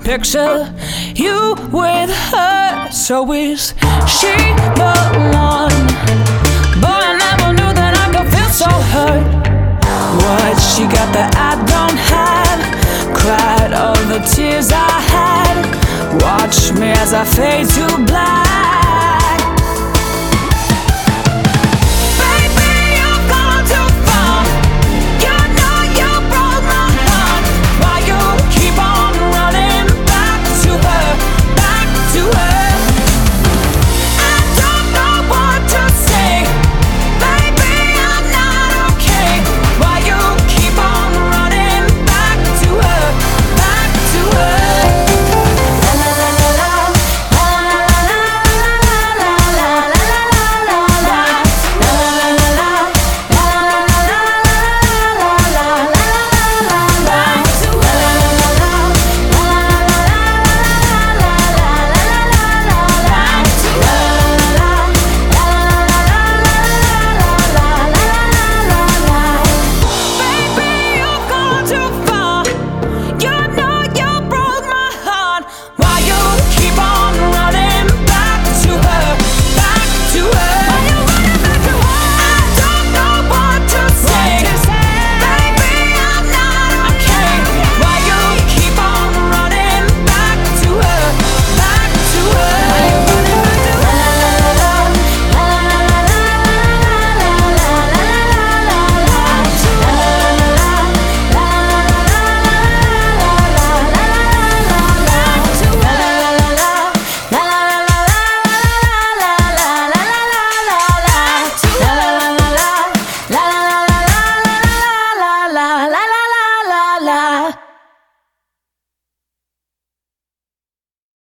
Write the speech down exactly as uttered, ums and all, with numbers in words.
picture you with her. So is she the one? But I never knew that I could feel so hurt. What she got that I don't have? Cried all the tears I had. Watch me as I fade to black.